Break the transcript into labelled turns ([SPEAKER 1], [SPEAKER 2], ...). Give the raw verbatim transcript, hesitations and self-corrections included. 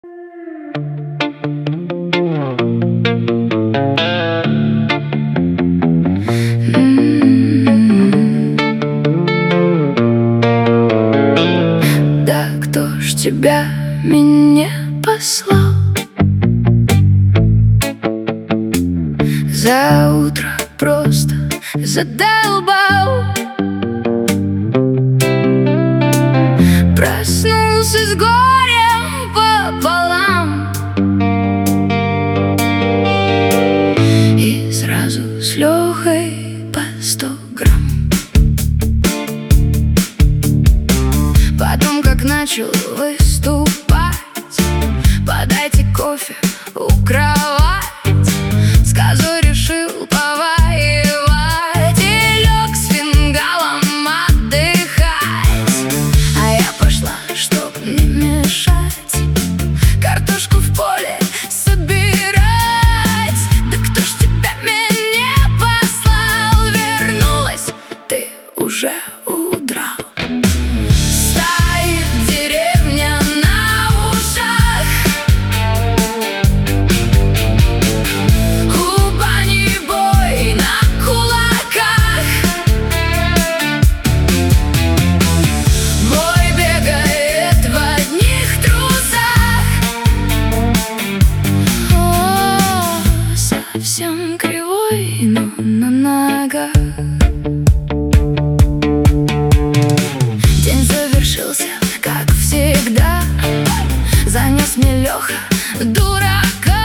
[SPEAKER 1] Да кто ж тебя мне послал? За утро просто задолбал. Проснулся с горем пополам и сразу с Лехой по сто грамм. Потом как начал выступать: подайте кофе у кровать. С козой решил повоевать и лег с фингалом отдыхать. А я пошла, чтоб не мешать, картошку в поле собирать. Да кто ж тебя мне послал? Вернулась, ты уже удрал. Стоит деревня на ушах, у бани бой на кулаках. Бой бегает в одних трусах. О, совсем кривой, но на ногах. День завершился, как всегда. Занес мне Леха дурака.